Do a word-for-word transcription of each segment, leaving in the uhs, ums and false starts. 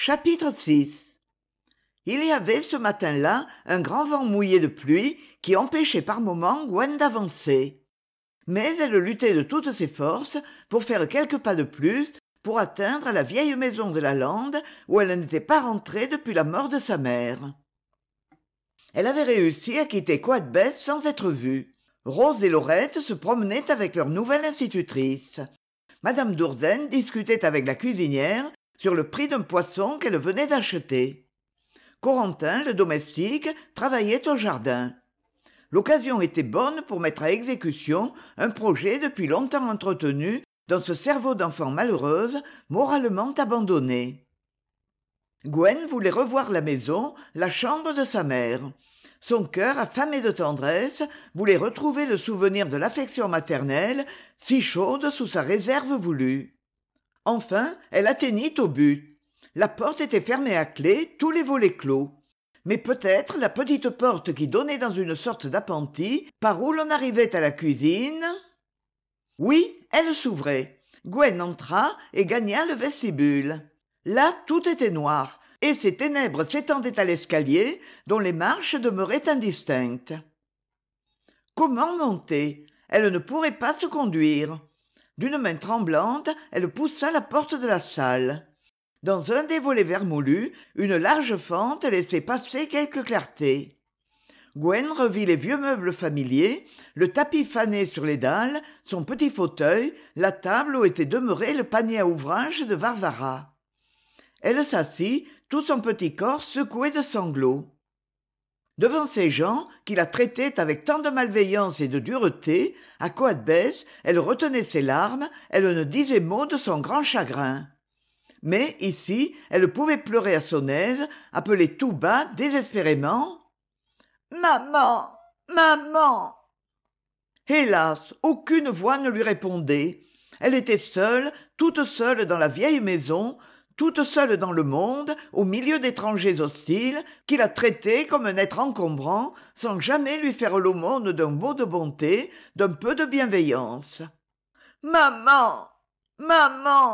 Chapitre six. Il y avait ce matin-là un grand vent mouillé de pluie qui empêchait par moments Gwen d'avancer. Mais elle luttait de toutes ses forces pour faire quelques pas de plus pour atteindre la vieille maison de la lande où elle n'était pas rentrée depuis la mort de sa mère. Elle avait réussi à quitter Coathbeth sans être vue. Rose et Laurette se promenaient avec leur nouvelle institutrice. Madame d'Ourzen discutait avec la cuisinière sur le prix d'un poisson qu'elle venait d'acheter. Corentin, le domestique, travaillait au jardin. L'occasion était bonne pour mettre à exécution un projet depuis longtemps entretenu dans ce cerveau d'enfant malheureuse, moralement abandonnée. Gwen voulait revoir la maison, la chambre de sa mère. Son cœur, affamé de tendresse, voulait retrouver le souvenir de l'affection maternelle, si chaude sous sa réserve voulue. Enfin, elle atteignit au but. La porte était fermée à clé, tous les volets clos. Mais peut-être la petite porte qui donnait dans une sorte d'appentis, par où l'on arrivait à la cuisine. Oui, elle s'ouvrait. Gwen entra et gagna le vestibule. Là, tout était noir, et ces ténèbres s'étendaient à l'escalier, dont les marches demeuraient indistinctes. Comment monter? Elle ne pourrait pas se conduire. D'une main tremblante, elle poussa la porte de la salle. Dans un des volets vermoulus, une large fente laissait passer quelque clarté. Gwen revit les vieux meubles familiers, le tapis fané sur les dalles, son petit fauteuil, la table où était demeuré le panier à ouvrage de Varvara. Elle s'assit, tout son petit corps secoué de sanglots. Devant ces gens, qui la traitaient avec tant de malveillance et de dureté, à Coathbeth, elle retenait ses larmes, elle ne disait mot de son grand chagrin. Mais, ici, elle pouvait pleurer à son aise, appeler tout bas, désespérément « Maman! Maman !» Hélas, aucune voix ne lui répondait. Elle était seule, toute seule dans la vieille maison, toute seule dans le monde, au milieu d'étrangers hostiles, qui la traitaient comme un être encombrant, sans jamais lui faire l'aumône d'un mot de bonté, d'un peu de bienveillance. « Maman! Maman !»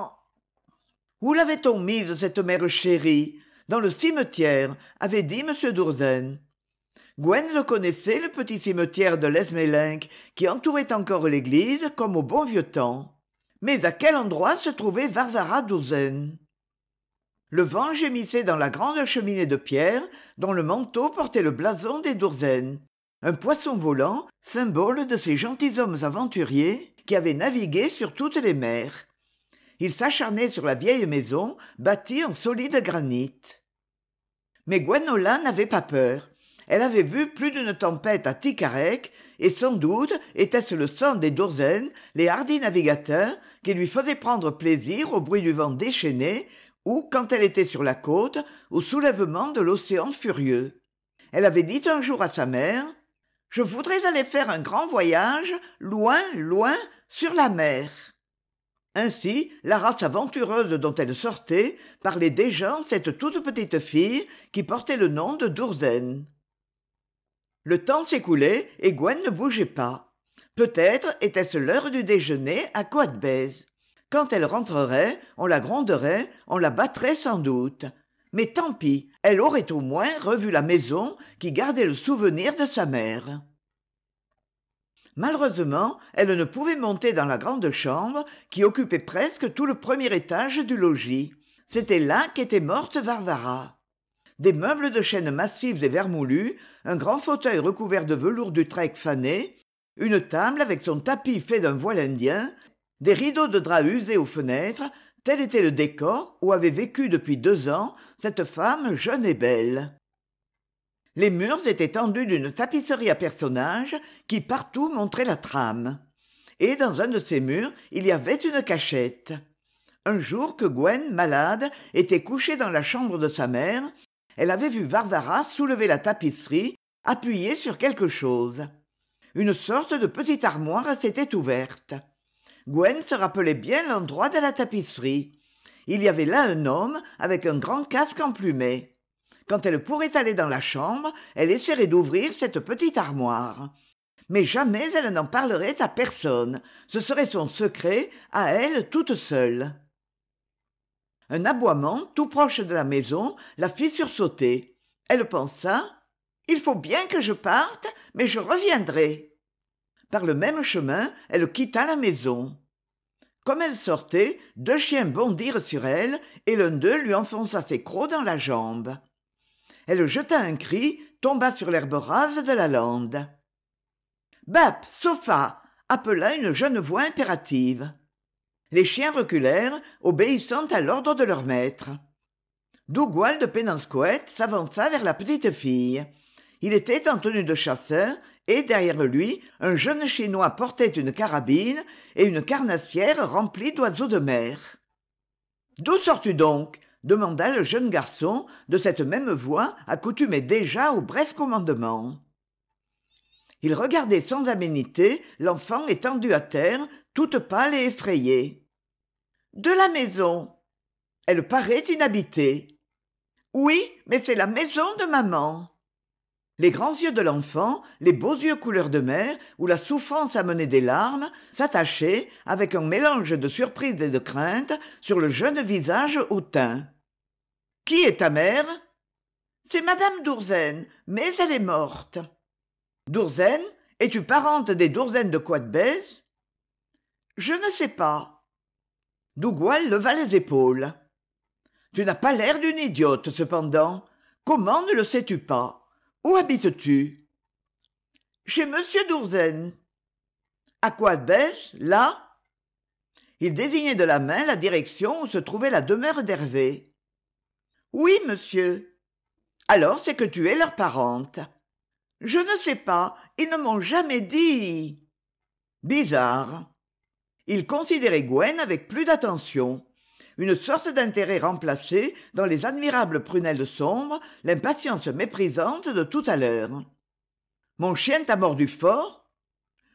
Où l'avait-on mise, cette mère chérie? Dans le cimetière, avait dit M. d'Ourzen. Gwen le connaissait, le petit cimetière de l'Esmélinck, qui entourait encore l'église, comme au bon vieux temps. Mais à quel endroit se trouvait Varvara d'Ourzen? Le vent gémissait dans la grande cheminée de pierre, dont le manteau portait le blason des d'Ourzen. Un poisson volant, symbole de ces gentilshommes aventuriers qui avaient navigué sur toutes les mers. Il s'acharnait sur la vieille maison, bâtie en solide granit. Mais Gwenola n'avait pas peur. Elle avait vu plus d'une tempête à Ticarec, et sans doute était-ce le sang des d'Ourzen, les hardis navigateurs, qui lui faisait prendre plaisir au bruit du vent déchaîné, ou, quand elle était sur la côte, au soulèvement de l'océan furieux. Elle avait dit un jour à sa mère « Je voudrais aller faire un grand voyage, loin, loin, sur la mer. » Ainsi, la race aventureuse dont elle sortait parlait déjà cette toute petite fille qui portait le nom de d'Ourzen. Le temps s'écoulait et Gwen ne bougeait pas. Peut-être était-ce l'heure du déjeuner à Coathbeth. Quand elle rentrerait, on la gronderait, on la battrait sans doute. Mais tant pis, elle aurait au moins revu la maison qui gardait le souvenir de sa mère. Malheureusement, elle ne pouvait monter dans la grande chambre qui occupait presque tout le premier étage du logis. C'était là qu'était morte Varvara. Des meubles de chêne massifs et vermoulus, un grand fauteuil recouvert de velours d'Utrecht fané, une table avec son tapis fait d'un voile indien, des rideaux de drap usés aux fenêtres, tel était le décor où avait vécu depuis deux ans cette femme jeune et belle. Les murs étaient tendus d'une tapisserie à personnages qui partout montrait la trame. Et dans un de ces murs, il y avait une cachette. Un jour que Gwen, malade, était couchée dans la chambre de sa mère, elle avait vu Varvara soulever la tapisserie, appuyée sur quelque chose. Une sorte de petite armoire s'était ouverte. Gwen se rappelait bien l'endroit de la tapisserie. Il y avait là un homme avec un grand casque emplumé. Quand elle pourrait aller dans la chambre, elle essaierait d'ouvrir cette petite armoire. Mais jamais elle n'en parlerait à personne. Ce serait son secret, à elle toute seule. Un aboiement, tout proche de la maison, la fit sursauter. Elle pensa « Il faut bien que je parte, mais je reviendrai. » Par le même chemin, elle quitta la maison. Comme elle sortait, deux chiens bondirent sur elle, et l'un d'eux lui enfonça ses crocs dans la jambe. Elle jeta un cri, tomba sur l'herbe rase de la lande. « Bap, Sofa !» appela une jeune voix impérative. Les chiens reculèrent, obéissant à l'ordre de leur maître. Dougal de Péninscoët s'avança vers la petite fille. Il était en tenue de chasseur, et derrière lui, un jeune Chinois portait une carabine et une carnassière remplie d'oiseaux de mer. « D'où sors-tu donc ?» demanda le jeune garçon, de cette même voix accoutumé déjà aux brefs commandements. Il regardait sans aménité l'enfant étendu à terre, toute pâle et effrayée. « De la maison. Elle paraît inhabitée. »« Oui, mais c'est la maison de maman. » Les grands yeux de l'enfant, les beaux yeux couleur de mer, où la souffrance amenait des larmes, s'attachaient, avec un mélange de surprise et de crainte, sur le jeune visage hautain. « Qui est ta mère ?»« C'est madame Dourzen, mais elle est morte. »« Dourzen ? Es-tu parente des Dourzen de Coattbez ?»« Je ne sais pas. » Dougal leva les épaules. « Tu n'as pas l'air d'une idiote, cependant. Comment ne le sais-tu pas ? Où habites-tu ?»« Chez monsieur Dourzen. »« À Coattbez, là ?» Il désignait de la main la direction où se trouvait la demeure d'Hervé. « Oui, monsieur. »« Alors c'est que tu es leur parente. »« Je ne sais pas, ils ne m'ont jamais dit. » Bizarre. Il considérait Gwen avec plus d'attention. Une sorte d'intérêt remplacé, dans les admirables prunelles sombres, l'impatience méprisante de tout à l'heure. « Mon chien t'a mordu fort ?»« Oui. »«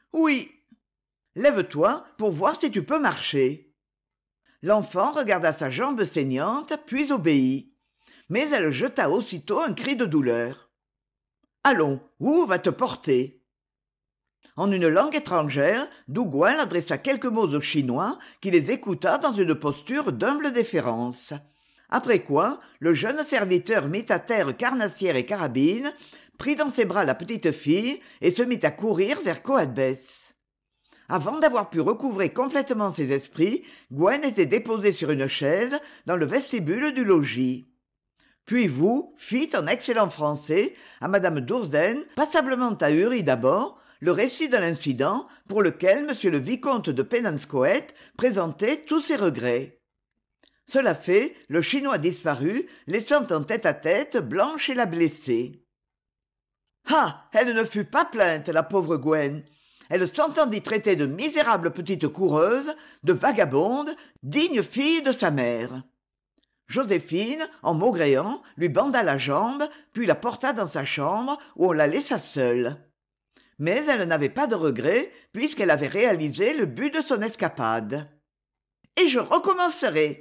Lève-toi pour voir si tu peux marcher. » L'enfant regarda sa jambe saignante, puis obéit. Mais elle jeta aussitôt un cri de douleur. « Allons, où va te porter ?» En une langue étrangère, Dougal adressa quelques mots au Chinois, qui les écouta dans une posture d'humble déférence. Après quoi, le jeune serviteur mit à terre carnassière et carabine, prit dans ses bras la petite fille et se mit à courir vers Coattbez. Avant d'avoir pu recouvrer complètement ses esprits, Gwen était déposée sur une chaise dans le vestibule du logis. Puis vous fîtes en excellent français à madame Dourzen, passablement ahurie d'abord, le récit de l'incident pour lequel monsieur le vicomte de Péninscoët présentait tous ses regrets. Cela fait, le Chinois disparut, laissant en tête-à-tête Blanche et la blessée. Ah, elle ne fut pas plainte, la pauvre Gwen. Elle s'entendit traiter de misérable petite coureuse, de vagabonde, digne fille de sa mère. Joséphine, en maugréant, lui banda la jambe, puis la porta dans sa chambre, où on la laissa seule. Mais elle n'avait pas de regrets, puisqu'elle avait réalisé le but de son escapade. « Et je recommencerai !»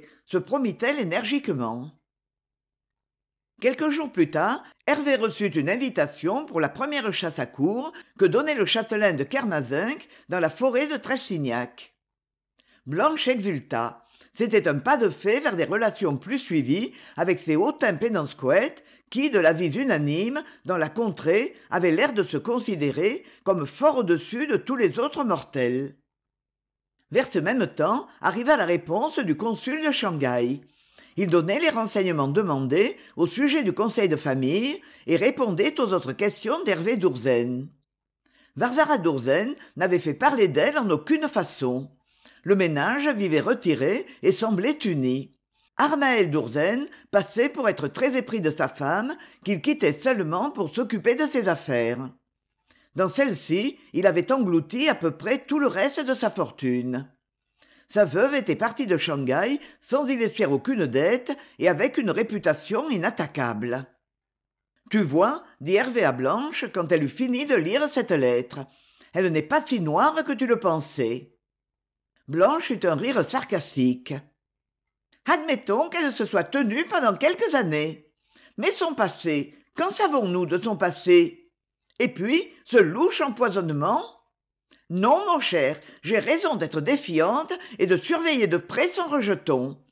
se promit-elle énergiquement. Quelques jours plus tard, Hervé reçut une invitation pour la première chasse à courre que donnait le châtelain de Kermazinck dans la forêt de Tressignac. Blanche exulta. C'était un pas de fait vers des relations plus suivies avec ces hautains Péninscoët qui, de l'avis unanime, dans la contrée, avaient l'air de se considérer comme fort au-dessus de tous les autres mortels. Vers ce même temps arriva la réponse du consul de Shanghai. Il donnait les renseignements demandés au sujet du conseil de famille et répondait aux autres questions d'Hervé Dourzen. Varzara Dourzen n'avait fait parler d'elle en aucune façon. Le ménage vivait retiré et semblait uni. Armaël Dourzen passait pour être très épris de sa femme, qu'il quittait seulement pour s'occuper de ses affaires. Dans celle-ci, il avait englouti à peu près tout le reste de sa fortune. Sa veuve était partie de Shanghai sans y laisser aucune dette et avec une réputation inattaquable. « Tu vois, dit Hervé à Blanche quand elle eut fini de lire cette lettre, elle n'est pas si noire que tu le pensais. » Blanche eut un rire sarcastique. « Admettons qu'elle se soit tenue pendant quelques années. Mais son passé, qu'en savons-nous de son passé ? Et puis, ce louche empoisonnement ? Non, mon cher, j'ai raison d'être défiante et de surveiller de près son rejeton.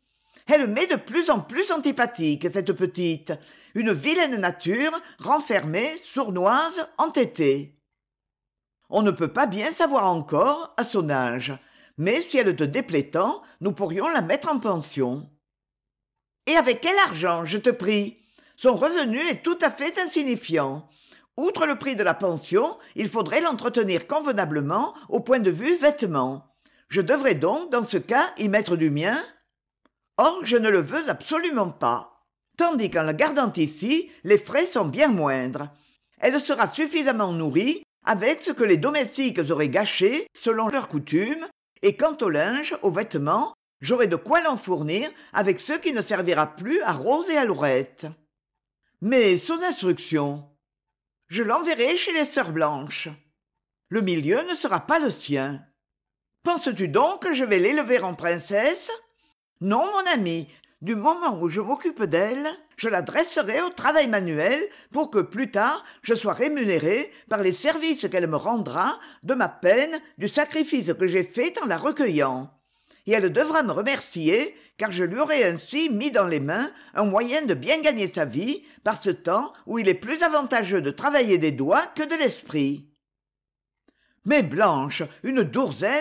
Elle m'est de plus en plus antipathique, cette petite. Une vilaine nature, renfermée, sournoise, entêtée. On ne peut pas bien savoir encore, à son âge, mais si elle te déplaît tant, nous pourrions la mettre en pension. Et avec quel argent, je te prie? Son revenu est tout à fait insignifiant. Outre le prix de la pension, il faudrait l'entretenir convenablement au point de vue vêtements. Je devrais donc, dans ce cas, y mettre du mien? Or, je ne le veux absolument pas. Tandis qu'en la gardant ici, les frais sont bien moindres. Elle sera suffisamment nourrie avec ce que les domestiques auraient gâché selon leurs coutumes, et quant au linge, aux vêtements, j'aurai de quoi l'en fournir avec ce qui ne servira plus à Rose et à Laurette. Mais son instruction, je l'enverrai chez les sœurs Blanches. Le milieu ne sera pas le sien. Penses-tu donc que je vais l'élever en princesse? Non, mon ami, du moment où je m'occupe d'elle, je la dresserai au travail manuel pour que plus tard je sois rémunéré par les services qu'elle me rendra de ma peine, du sacrifice que j'ai fait en la recueillant. Et elle devra me remercier, car je lui aurai ainsi mis dans les mains un moyen de bien gagner sa vie par ce temps où il est plus avantageux de travailler des doigts que de l'esprit. Mais Blanche, une douzaine?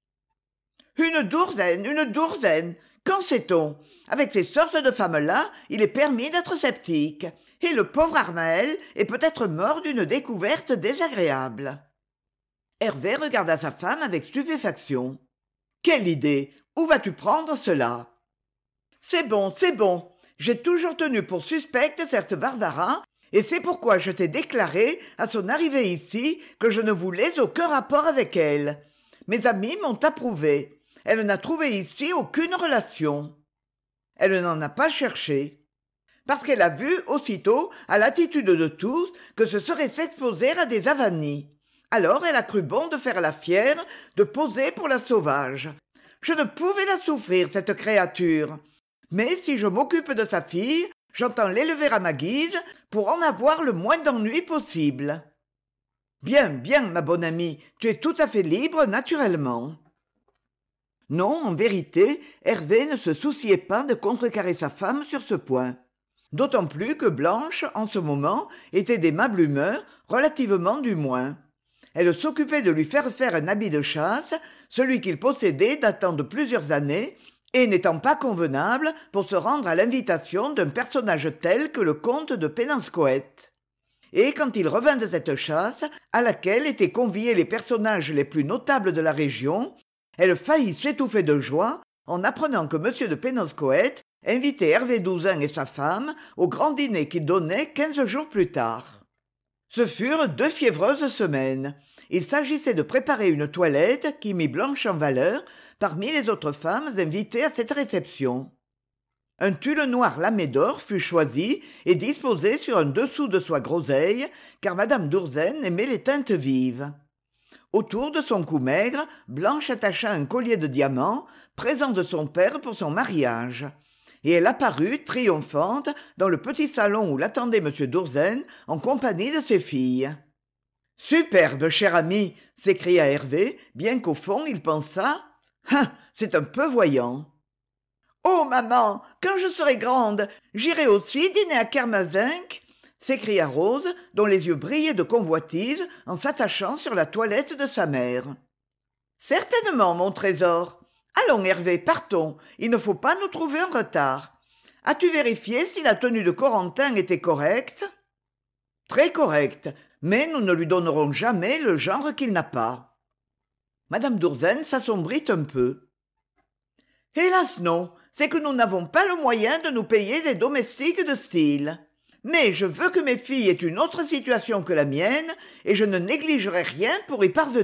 Une douzaine, une douzaine. Qu'en sait-on? Avec ces sortes de femmes-là, il est permis d'être sceptique. Et le pauvre Armaël est peut-être mort d'une découverte désagréable. Hervé regarda sa femme avec stupéfaction. Quelle idée! Où vas-tu prendre cela? C'est bon, c'est bon. J'ai toujours tenu pour suspecte cette Barbara, et c'est pourquoi je t'ai déclaré, à son arrivée ici, que je ne voulais aucun rapport avec elle. Mes amis m'ont approuvé. Elle n'a trouvé ici aucune relation. Elle n'en a pas cherché. Parce qu'elle a vu, aussitôt, à l'attitude de tous, que ce serait s'exposer à des avanies. Alors elle a cru bon de faire la fière, de poser pour la sauvage. Je ne pouvais la souffrir, cette créature. Mais si je m'occupe de sa fille, j'entends l'élever à ma guise pour en avoir le moins d'ennui possible. Bien, bien, ma bonne amie, tu es tout à fait libre naturellement. Non, en vérité, Hervé ne se souciait pas de contrecarrer sa femme sur ce point. D'autant plus que Blanche, en ce moment, était d'aimable humeur, relativement du moins. Elle s'occupait de lui faire faire un habit de chasse, celui qu'il possédait datant de plusieurs années, et n'étant pas convenable pour se rendre à l'invitation d'un personnage tel que le comte de Péninscoët. Et quand il revint de cette chasse, à laquelle étaient conviés les personnages les plus notables de la région, elle faillit s'étouffer de joie en apprenant que m de Péninscoët invitait Hervé Douzin et sa femme au grand dîner qu'il donnait quinze jours plus tard. Ce furent deux fiévreuses semaines. Il s'agissait de préparer une toilette qui mit Blanche en valeur parmi les autres femmes invitées à cette réception. Un tulle noir lamé d'or fut choisi et disposé sur un dessous de soie groseille, car madame d'Ourzen aimait les teintes vives. Autour de son cou maigre, Blanche attacha un collier de diamants, présent de son père pour son mariage. Et elle apparut, triomphante, dans le petit salon où l'attendait m d'Ourzen, en compagnie de ses filles. « Superbe, cher ami !» s'écria Hervé, bien qu'au fond il pensât « Ah, c'est un peu voyant !»« Oh, maman, quand je serai grande, j'irai aussi dîner à Kermazinck !» s'écria Rose, dont les yeux brillaient de convoitise en s'attachant sur la toilette de sa mère. « Certainement, mon trésor. Allons, Hervé, partons. Il ne faut pas nous trouver en retard. As-tu vérifié si la tenue de Corentin était correcte ? » ?»« Très correcte, mais nous ne lui donnerons jamais le genre qu'il n'a pas. » Madame d'Ourzen s'assombrit un peu. « Hélas non, c'est que nous n'avons pas le moyen de nous payer des domestiques de style. Mais je veux que mes filles aient une autre situation que la mienne, et je ne négligerai rien pour y parvenir. »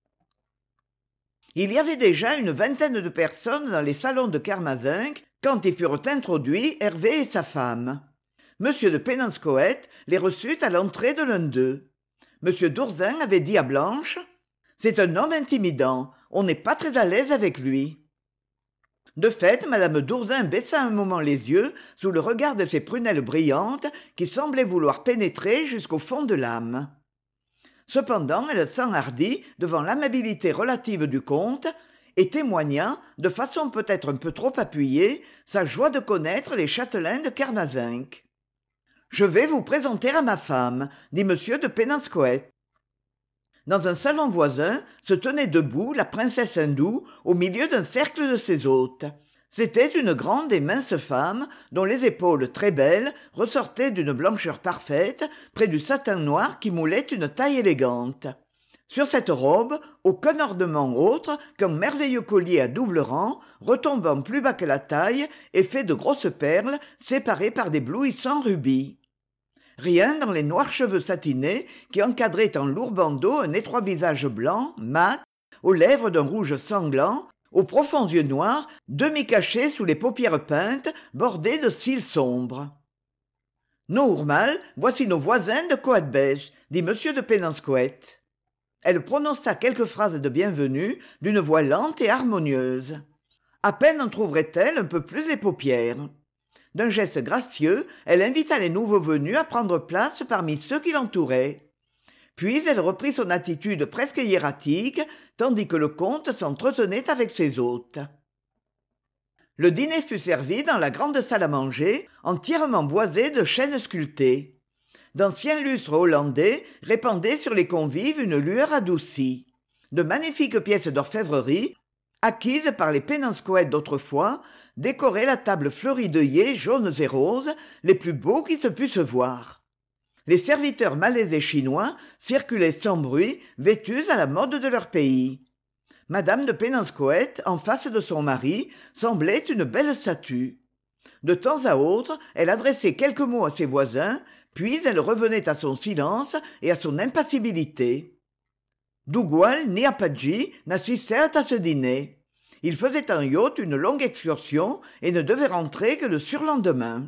Il y avait déjà une vingtaine de personnes dans les salons de Kermazinck quand y furent introduits Hervé et sa femme. M. de Péninscoët les reçut à l'entrée de l'un d'eux. M. d'Ourzen avait dit à Blanche « C'est un homme intimidant, on n'est pas très à l'aise avec lui. » De fait, madame d'Ourzen baissa un moment les yeux sous le regard de ses prunelles brillantes qui semblaient vouloir pénétrer jusqu'au fond de l'âme. Cependant, elle s'enhardit devant l'amabilité relative du comte, et témoigna, de façon peut-être un peu trop appuyée, sa joie de connaître les châtelains de Kermazinck. « Je vais vous présenter à ma femme, dit m de Péninscoët. » Dans un salon voisin se tenait debout la princesse hindoue au milieu d'un cercle de ses hôtes. C'était une grande et mince femme dont les épaules très belles ressortaient d'une blancheur parfaite près du satin noir qui moulait une taille élégante. Sur cette robe, aucun ornement autre qu'un merveilleux collier à double rang, retombant plus bas que la taille et fait de grosses perles séparées par d'éblouissants rubis. Rien dans les noirs cheveux satinés qui encadraient en lourds bandeaux un étroit visage blanc, mat, aux lèvres d'un rouge sanglant, aux profonds yeux noirs, demi-cachés sous les paupières peintes, bordées de cils sombres. « Nourmal, voici nos voisins de Coatbêche, dit m de Péninscoët. Elle prononça quelques phrases de bienvenue d'une voix lente et harmonieuse. À peine en trouverait-elle un peu plus les paupières. D'un geste gracieux, elle invita les nouveaux venus à prendre place parmi ceux qui l'entouraient. Puis elle reprit son attitude presque hiératique, tandis que le comte s'entretenait avec ses hôtes. Le dîner fut servi dans la grande salle à manger, entièrement boisée de chênes sculptés. D'anciens lustres hollandais répandaient sur les convives une lueur adoucie. De magnifiques pièces d'orfèvrerie, acquises par les Péninscoët d'autrefois, décoraient la table fleurie d'œillets jaunes et roses, les plus beaux qui se pussent voir. Les serviteurs malais et chinois circulaient sans bruit, vêtus à la mode de leur pays. Madame de Péninscoët, en face de son mari, semblait une belle statue. De temps à autre, elle adressait quelques mots à ses voisins, puis elle revenait à son silence et à son impassibilité. Dougal ni Apadji n'assistèrent à ce dîner. Ils faisaient en yacht une longue excursion et ne devaient rentrer que le surlendemain.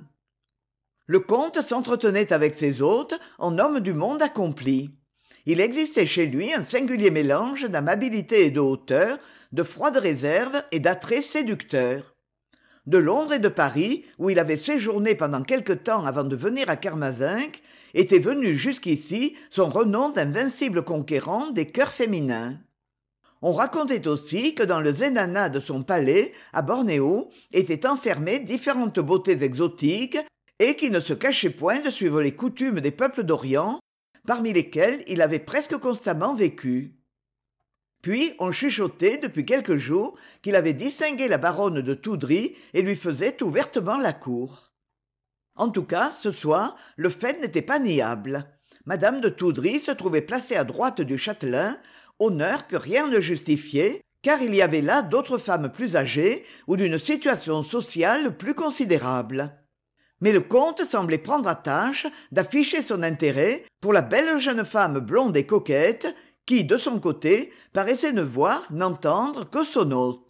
Le comte s'entretenait avec ses hôtes en homme du monde accompli. Il existait chez lui un singulier mélange d'amabilité et de hauteur, de froide réserve et d'attrait séducteur. De Londres et de Paris, où il avait séjourné pendant quelque temps avant de venir à Kermazinck, était venu jusqu'ici son renom d'invincible conquérant des cœurs féminins. On racontait aussi que dans le zenana de son palais, à Bornéo, étaient enfermées différentes beautés exotiques et qu'il ne se cachait point de suivre les coutumes des peuples d'Orient, parmi lesquels il avait presque constamment vécu. Puis on chuchotait depuis quelques jours qu'il avait distingué la baronne de Toudry et lui faisait ouvertement la cour. En tout cas, ce soir, le fait n'était pas niable. Madame de Toudry se trouvait placée à droite du châtelain, honneur que rien ne justifiait, car il y avait là d'autres femmes plus âgées ou d'une situation sociale plus considérable. Mais le comte semblait prendre à tâche d'afficher son intérêt pour la belle jeune femme blonde et coquette qui, de son côté, paraissait ne voir, n'entendre que son hôte.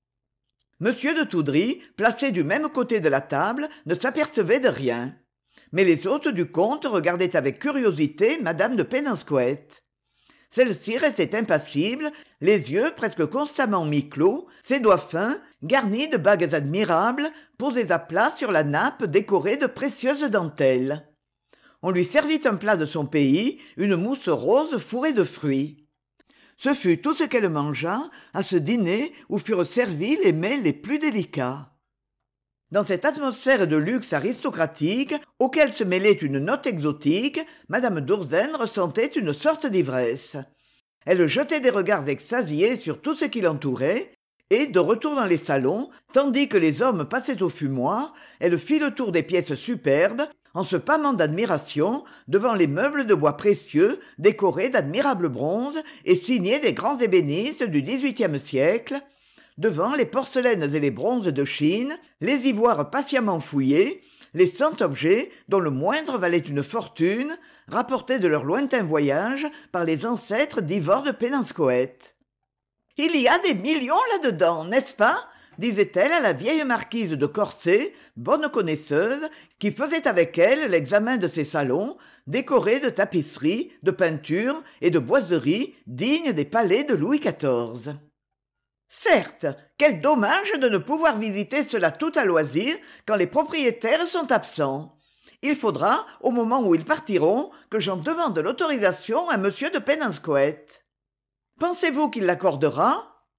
Monsieur de Toudry, placé du même côté de la table, ne s'apercevait de rien. Mais les hôtes du comte regardaient avec curiosité madame de Péninscoët. Celle-ci restait impassible, les yeux presque constamment mi-clos, ses doigts fins, garnis de bagues admirables, posés à plat sur la nappe décorée de précieuses dentelles. On lui servit un plat de son pays, une mousse rose fourrée de fruits. Ce fut tout ce qu'elle mangea à ce dîner où furent servis les mets les plus délicats. Dans cette atmosphère de luxe aristocratique, auquel se mêlait une note exotique, madame d'Urzen ressentait une sorte d'ivresse. Elle jetait des regards extasiés sur tout ce qui l'entourait, et, de retour dans les salons, tandis que les hommes passaient au fumoir, elle fit le tour des pièces superbes, en se pâmant d'admiration devant les meubles de bois précieux, décorés d'admirables bronzes et signés des grands ébénistes du dix-huitième siècle, devant les porcelaines et les bronzes de Chine, les ivoires patiemment fouillés, les cent objets dont le moindre valait une fortune, rapportés de leur lointain voyage par les ancêtres d'Ivor de Péninscoët. « Il y a des millions là-dedans, n'est-ce pas ?» disait-elle à la vieille marquise de Corsé, bonne connaisseuse, qui faisait avec elle l'examen de ses salons, décorés de tapisseries, de peintures et de boiseries dignes des palais de Louis quatorze. Certes, quel dommage de ne pouvoir visiter cela tout à loisir quand les propriétaires sont absents. Il faudra, au moment où ils partiront, que j'en demande l'autorisation à monsieur de Péninscoët. Pensez-vous qu'il l'accordera ?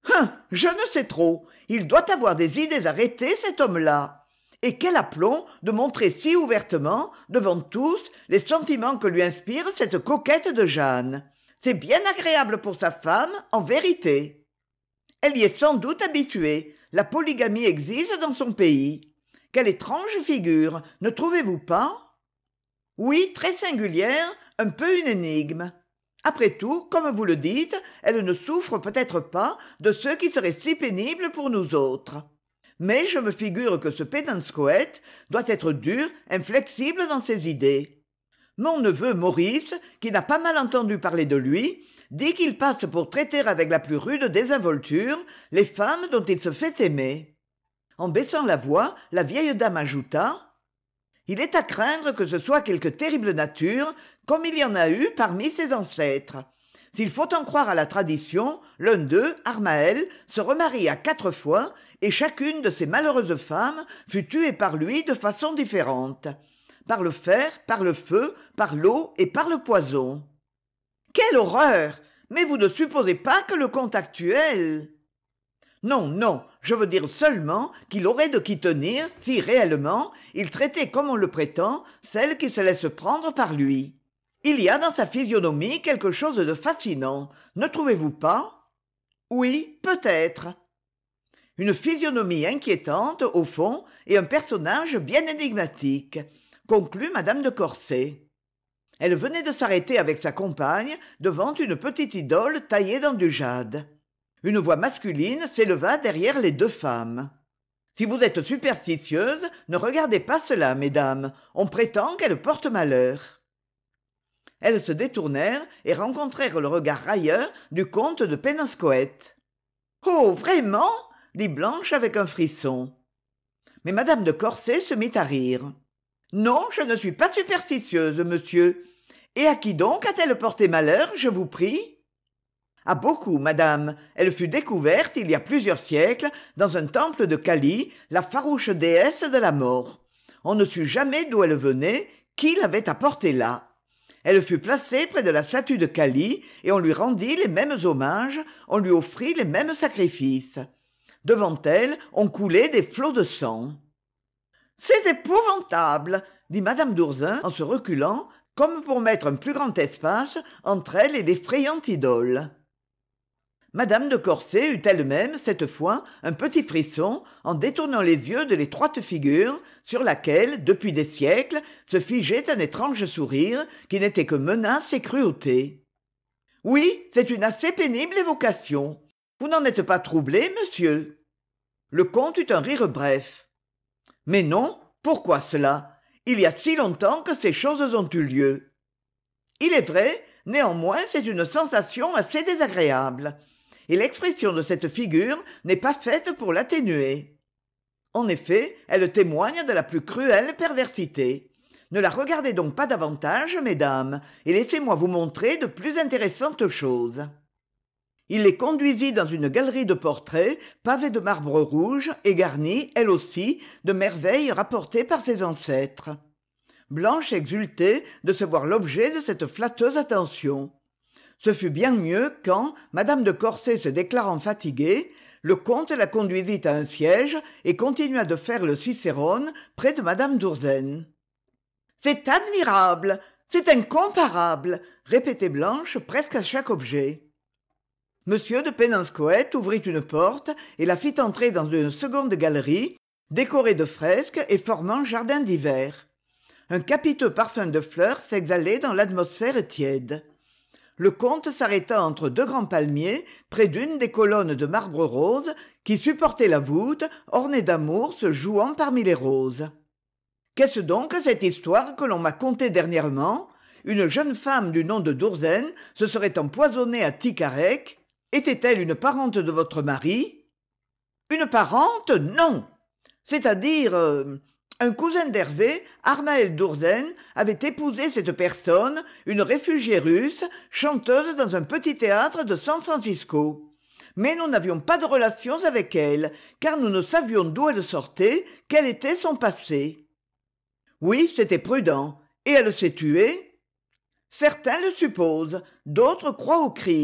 Hein, je ne sais trop. Il doit avoir des idées arrêtées, cet homme-là. Et quel aplomb de montrer si ouvertement, devant tous, les sentiments que lui inspire cette coquette de Jeanne. C'est bien agréable pour sa femme, en vérité. Elle y est sans doute habituée. La polygamie existe dans son pays. Quelle étrange figure, ne trouvez-vous pas? Oui, très singulière, un peu une énigme. Après tout, comme vous le dites, elle ne souffre peut-être pas de ce qui serait si pénible pour nous autres. Mais je me figure que ce Pédenscoët doit être dur, inflexible dans ses idées. Mon neveu Maurice, qui n'a pas mal entendu parler de lui, dit qu'il passe pour traiter avec la plus rude désinvolture les femmes dont il se fait aimer. En baissant la voix, la vieille dame ajouta « Il est à craindre que ce soit quelque terrible nature, comme il y en a eu parmi ses ancêtres. S'il faut en croire à la tradition, l'un d'eux, Armaël, se remaria quatre fois, et chacune de ces malheureuses femmes fut tuée par lui de façon différente. Par le fer, par le feu, par l'eau et par le poison. Quelle horreur! Mais vous ne supposez pas que le conte actuel... Non, non, je veux dire seulement qu'il aurait de qui tenir si réellement il traitait comme on le prétend celle qui se laisse prendre par lui. Il y a dans sa physionomie quelque chose de fascinant, ne trouvez-vous pas? Oui, peut-être. Une physionomie inquiétante, au fond, et un personnage bien énigmatique, conclut madame de Corsay. Elle venait de s'arrêter avec sa compagne devant une petite idole taillée dans du jade. Une voix masculine s'éleva derrière les deux femmes. « Si vous êtes superstitieuse, ne regardez pas cela, mesdames. On prétend qu'elle porte malheur. » Elles se détournèrent et rencontrèrent le regard railleur du comte de Pédenscoët. « Oh, vraiment ?» dit Blanche avec un frisson. Mais madame de Corsay se mit à rire. « Non, je ne suis pas superstitieuse, monsieur. Et à qui donc a-t-elle porté malheur, je vous prie ?» À beaucoup, madame. Elle fut découverte, il y a plusieurs siècles, dans un temple de Cali, la farouche déesse de la mort. On ne sut jamais d'où elle venait, qui l'avait apportée là. Elle fut placée près de la statue de Cali, et on lui rendit les mêmes hommages, on lui offrit les mêmes sacrifices. Devant elle, on coulait des flots de sang. « C'est épouvantable !» dit madame d'Ourzin en se reculant, comme pour mettre un plus grand espace entre elle et l'effrayante idole. Madame de Corsay eut elle-même, cette fois, un petit frisson en détournant les yeux de l'étroite figure sur laquelle, depuis des siècles, se figeait un étrange sourire qui n'était que menace et cruauté. « Oui, c'est une assez pénible évocation. Vous n'en êtes pas troublé, monsieur ?» Le comte eut un rire bref. « Mais non, pourquoi cela? Il y a si longtemps que ces choses ont eu lieu. » Il est vrai, néanmoins, c'est une sensation assez désagréable. Et l'expression de cette figure n'est pas faite pour l'atténuer. En effet, elle témoigne de la plus cruelle perversité. Ne la regardez donc pas davantage, mesdames, et laissez-moi vous montrer de plus intéressantes choses. Il les conduisit dans une galerie de portraits pavée de marbre rouge et garnie, elle aussi, de merveilles rapportées par ses ancêtres. Blanche exultait de se voir l'objet de cette flatteuse attention. Ce fut bien mieux quand, madame de Corsay se déclarant fatiguée, le comte la conduisit à un siège et continua de faire le cicérone près de madame d'Ourzen. « C'est admirable, c'est incomparable !» répétait Blanche presque à chaque objet. Monsieur de Pédenscoët ouvrit une porte et la fit entrer dans une seconde galerie, décorée de fresques et formant jardin d'hiver. Un capiteux parfum de fleurs s'exhalait dans l'atmosphère tiède. Le comte s'arrêta entre deux grands palmiers, près d'une des colonnes de marbre rose qui supportaient la voûte, ornée d'amour se jouant parmi les roses. Qu'est-ce donc que cette histoire que l'on m'a contée dernièrement? Une jeune femme du nom de Dourzen se serait empoisonnée à Ticarec. Était-elle une parente de votre mari? Une parente? Non. C'est-à-dire... Euh, un cousin d'Hervé, Armaël d'Ourzen, avait épousé cette personne, une réfugiée russe, chanteuse dans un petit théâtre de San Francisco. Mais nous n'avions pas de relations avec elle, car nous ne savions d'où elle sortait, quel était son passé. Oui, c'était prudent. Et elle s'est tuée? Certains le supposent, d'autres croient au crime.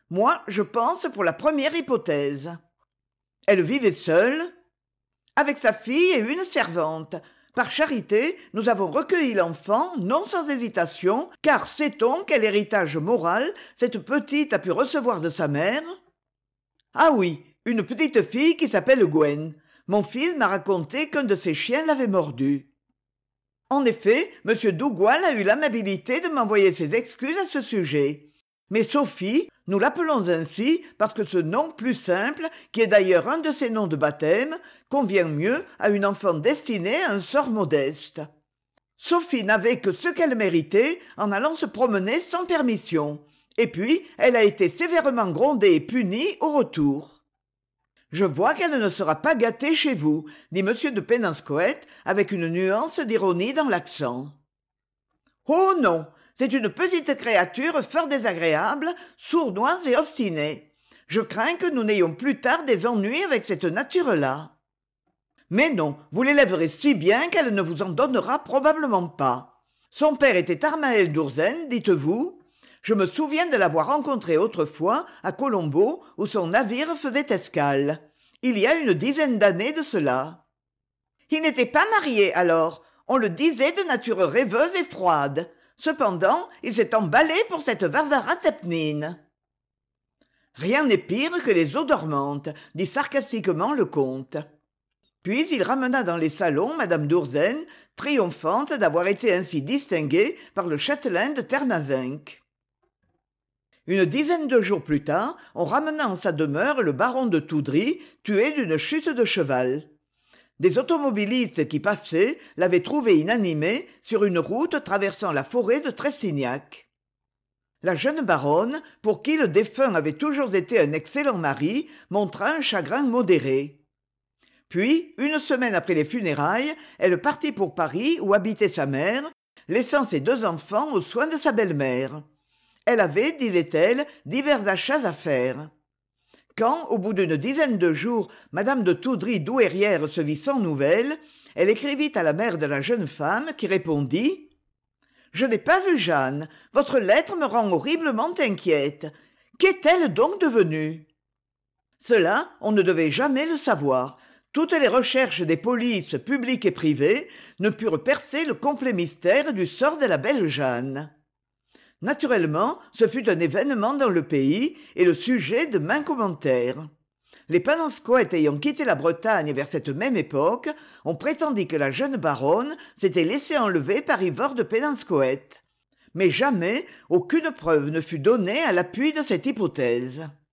Moi, je pense pour la première hypothèse. Elle vivait seule, avec sa fille et une servante. Par charité, nous avons recueilli l'enfant, non sans hésitation, car sait-on quel héritage moral cette petite a pu recevoir de sa mère? Ah oui, une petite fille qui s'appelle Gwen. Mon fils m'a raconté qu'un de ses chiens l'avait mordue. En effet, M. Dougal a eu l'amabilité de m'envoyer ses excuses à ce sujet. Mais Sophie, nous l'appelons ainsi parce que ce nom plus simple, qui est d'ailleurs un de ses noms de baptême, convient mieux à une enfant destinée à un sort modeste. Sophie n'avait que ce qu'elle méritait en allant se promener sans permission. Et puis, elle a été sévèrement grondée et punie au retour. Je vois qu'elle ne sera pas gâtée chez vous, dit M. de Péninscoët avec une nuance d'ironie dans l'accent. Oh non, c'est une petite créature fort désagréable, sournoise et obstinée. Je crains que nous n'ayons plus tard des ennuis avec cette nature-là. Mais non, vous l'élèverez si bien qu'elle ne vous en donnera probablement pas. Son père était Armaël d'Ourzen, dites-vous. Je me souviens de l'avoir rencontré autrefois à Colombo, où son navire faisait escale. Il y a une dizaine d'années de cela. Il n'était pas marié alors. On le disait de nature rêveuse et froide. Cependant, il s'est emballé pour cette Varvara Tepnine. Rien n'est pire que les eaux dormantes, dit sarcastiquement le comte. Puis il ramena dans les salons madame d'Ourzen, triomphante d'avoir été ainsi distinguée par le châtelain de Termazinck. Une dizaine de jours plus tard, on ramena en sa demeure le baron de Toudry, tué d'une chute de cheval. Des automobilistes qui passaient l'avaient trouvé inanimé sur une route traversant la forêt de Tressignac. La jeune baronne, pour qui le défunt avait toujours été un excellent mari, montra un chagrin modéré. Puis, une semaine après les funérailles, elle partit pour Paris où habitait sa mère, laissant ses deux enfants aux soins de sa belle-mère. Elle avait, disait-elle, divers achats à faire. Quand, au bout d'une dizaine de jours, madame de Toudry douairière se vit sans nouvelles, elle écrivit à la mère de la jeune femme qui répondit « Je n'ai pas vu Jeanne. Votre lettre me rend horriblement inquiète. Qu'est-elle donc devenue ?» Cela, on ne devait jamais le savoir. Toutes les recherches des polices publiques et privées ne purent percer le complet mystère du sort de la belle Jeanne. Naturellement, ce fut un événement dans le pays et le sujet de maints commentaires. Les Péninscoët ayant quitté la Bretagne vers cette même époque, on prétendit que la jeune baronne s'était laissée enlever par Ivor de Péninscoët. Mais jamais aucune preuve ne fut donnée à l'appui de cette hypothèse.